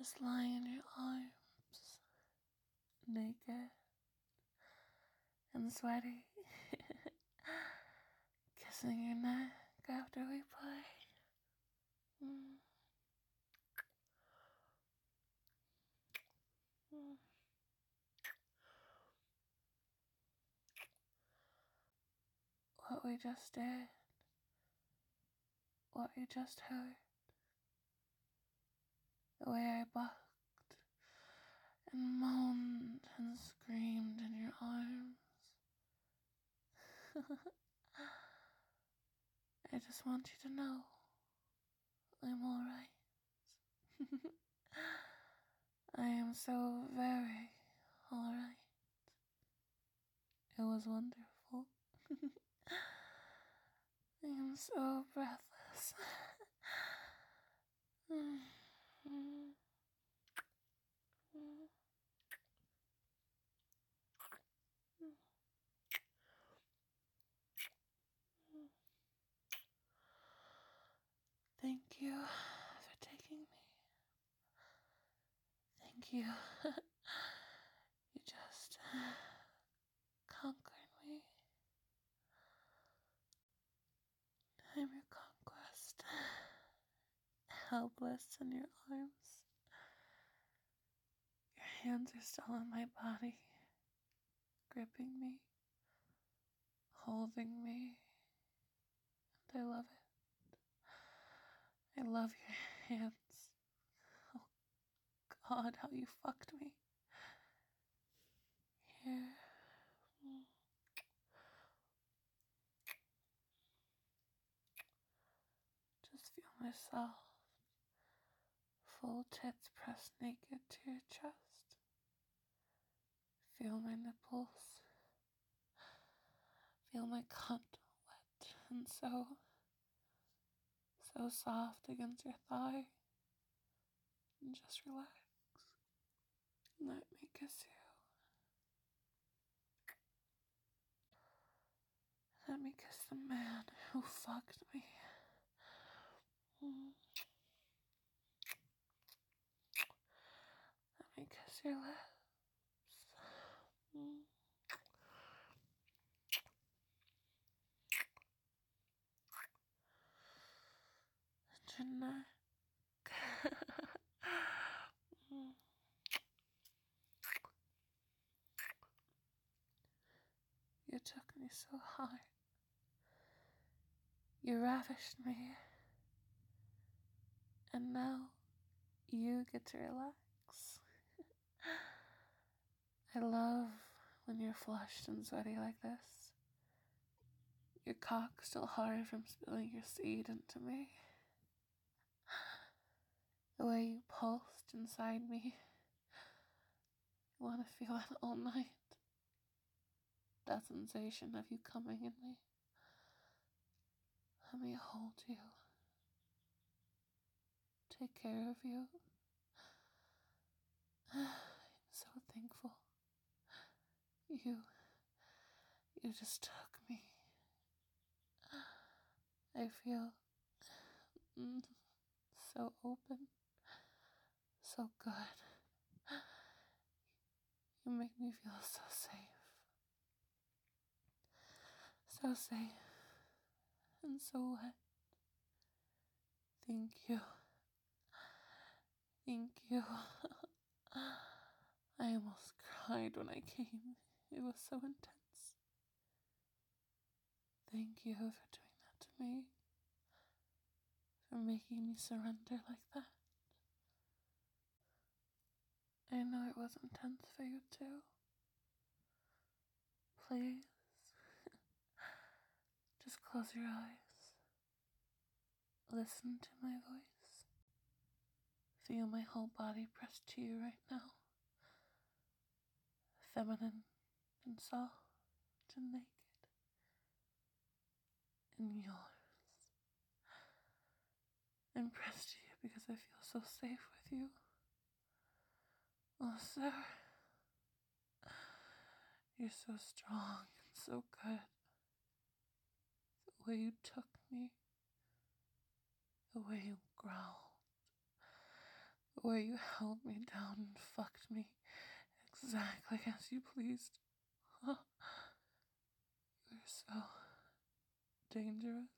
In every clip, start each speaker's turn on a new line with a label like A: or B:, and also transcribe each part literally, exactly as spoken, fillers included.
A: just lying in your arms, naked and sweaty, kissing your neck after we play. Mm. Mm. What we just did, what you just heard, the way I bucked and moaned and screamed in your arms. I just want you to know I'm alright. I am so very alright. It was wonderful. I am so breathless. Thank you for taking me. Thank you. You just conquered me. I'm your conquest. Helpless in your arms. Your hands are still on my body, gripping me, holding me, and I love it. I love your hands. Oh God, how you fucked me. Here. Just feel myself, full tits pressed naked to your chest. Feel my nipples. Feel my cunt wet and so, so soft against your thigh. And just relax. Let me kiss you. Let me kiss the man who fucked me. Mm. Let me kiss your lips. Mm. And your neck. Mm. You took me so hard. You ravished me. And now you get to relax. I love when you're flushed and sweaty like this. Your cock still hard from spilling your seed into me. The way you pulsed inside me. I want to feel it all night. That sensation of you coming in me. Let me hold you. Take care of you. I'm so thankful. You, you just took me. I feel mm, so open, so good. You make me feel so safe. So safe and so wet. Thank you. Thank you. I almost cried when I came. It was so intense. Thank you for doing that to me. For making me surrender like that. I know it was intense for you too. Please, just close your eyes. Listen to my voice. Feel my whole body pressed to you right now. Feminine and soft and naked. And yours. I'm pressed to you because I feel so safe with you. Oh, sir. You're so strong and so good. The way you took me. The way you growled. The way you held me down and fucked me exactly as you pleased. You're so dangerous.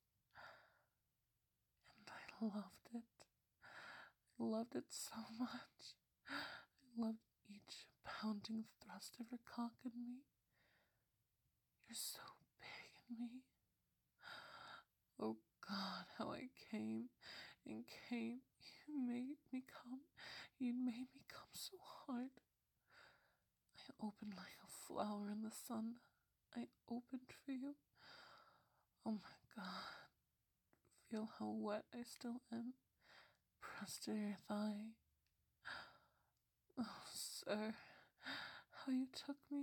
A: And I loved it. I loved it so much. I loved each pounding thrust of your cock in me. You're so big in me. Oh God, how I came and came. You made me come. You made me come so hard. I opened like a flower in the sun. I opened for you. Oh my God. Feel how wet I still am. Pressed to your thigh. Oh, sir, how you took me.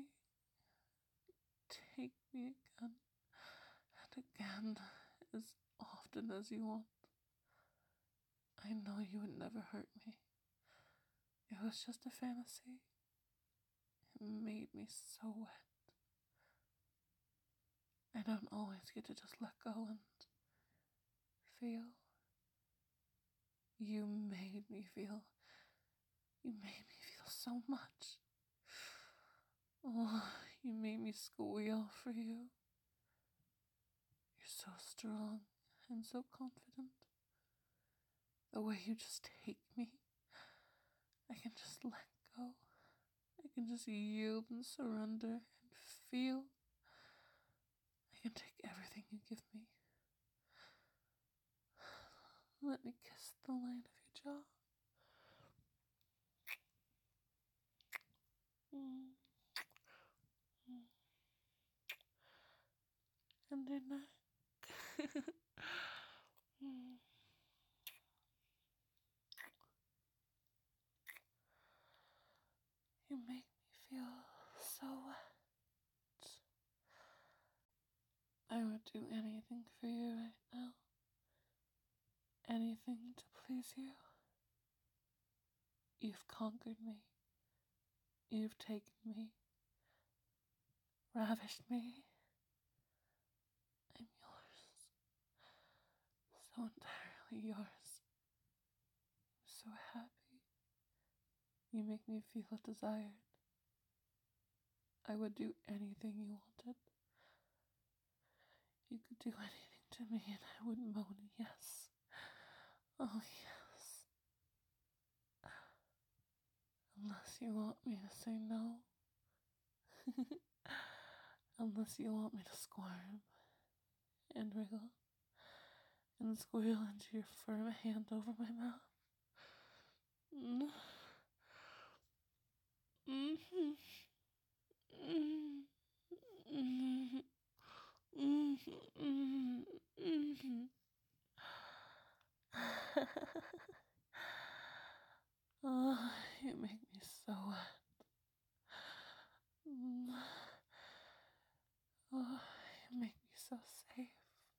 A: Take me again and again, as often as you want. I know you would never hurt me. It was just a fantasy. It made me so wet. I don't always get to just let go and feel. You made me feel. You made me feel so much. Oh, you made me squeal for you. You're so strong and so confident. The way you just take me, I can just let go. I can just yield and surrender and feel. I can take everything you give me. Let me kiss the line of your jaw. Mm. Mm. And your neck. Mm. You make me feel so wet. I would do anything for you right now. Anything to please you. You've conquered me. You've taken me. Ravished me. I'm yours. So entirely yours. I'm so happy. You make me feel desired. I would do anything you wanted. You could do anything to me and I would moan yes. Oh yes. Unless you want me to say no. Unless you want me to squirm and wriggle and squeal into your firm hand over my mouth. Mm. Mm-hmm. Mm-hmm. Mm-hmm. Mm-hmm. Oh, you make me so wet. Mm. Oh, you make me so safe.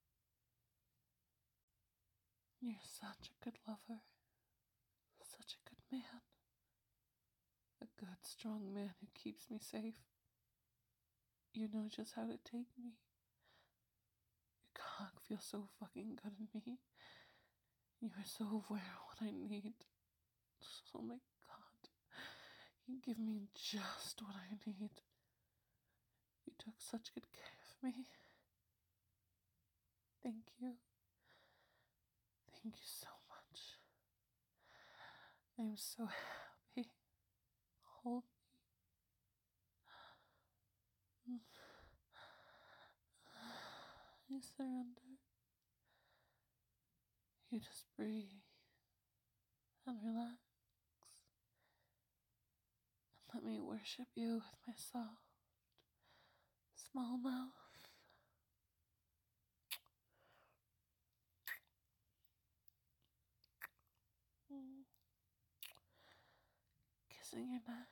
A: You're such a good lover. Such a good man. A good, strong man who keeps me safe. You know just how to take me. Your cock feels so fucking good in me. You are so aware of what I need. Oh my God. You give me just what I need. You took such good care of me. Thank you. Thank you so much. I'm so happy. Hold me. I surrender. You just breathe and relax. And let me worship you with my soft, small mouth. Mm. Kissing your neck.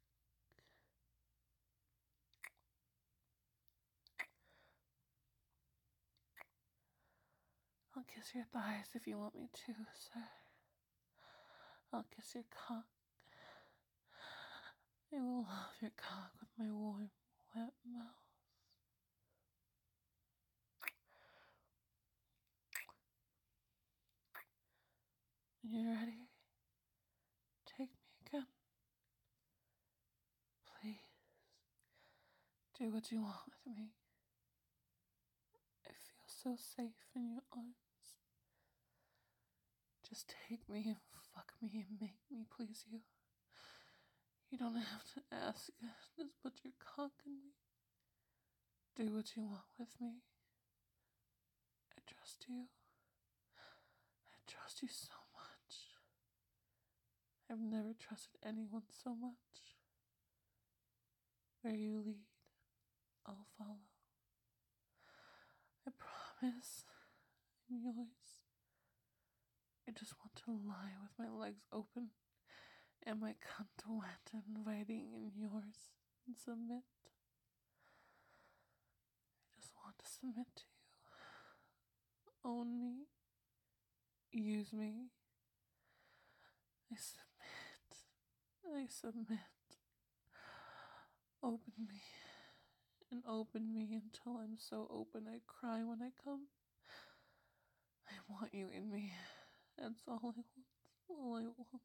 A: I'll kiss your thighs if you want me to, sir. I'll kiss your cock. I will love your cock with my warm, wet mouth. When you're ready, Do what you want with me. I feel so safe in your arms. Just take me and fuck me and make me please you. You don't have to ask. Just put your cock in me. Do what you want with me. I trust you. I trust you so much. I've never trusted anyone so much. Where you lead, I'll follow. I promise I'm yours. I just want to lie with my legs open and my cunt wet, inviting in yours, and submit. I just want to submit to you. Own me. Use me. I submit. I submit. Open me. And open me until I'm so open I cry when I come. I want you in me. That's all I want. All I want.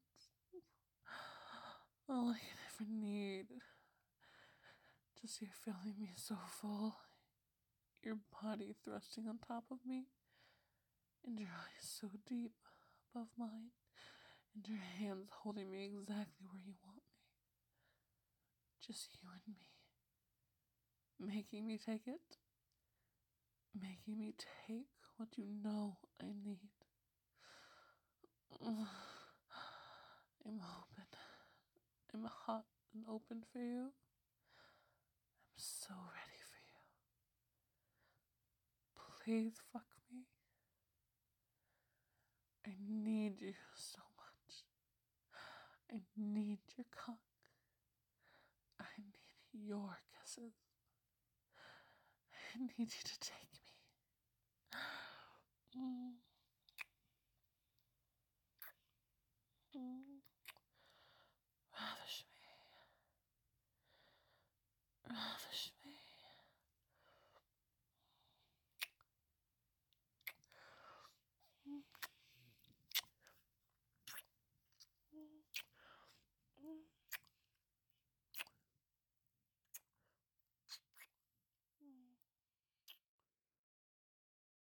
A: All I can ever need. Just you filling me so full. Your body thrusting on top of me. And your eyes so deep above mine. And your hands holding me exactly where you want me. Just you and me. Making me take it. Making me take what you know I need. I'm open. I'm hot and open for you. I'm so ready for you. Please fuck me. I need you so much. I need your cock. I need your kisses. I need you to take me. Mm. Mm.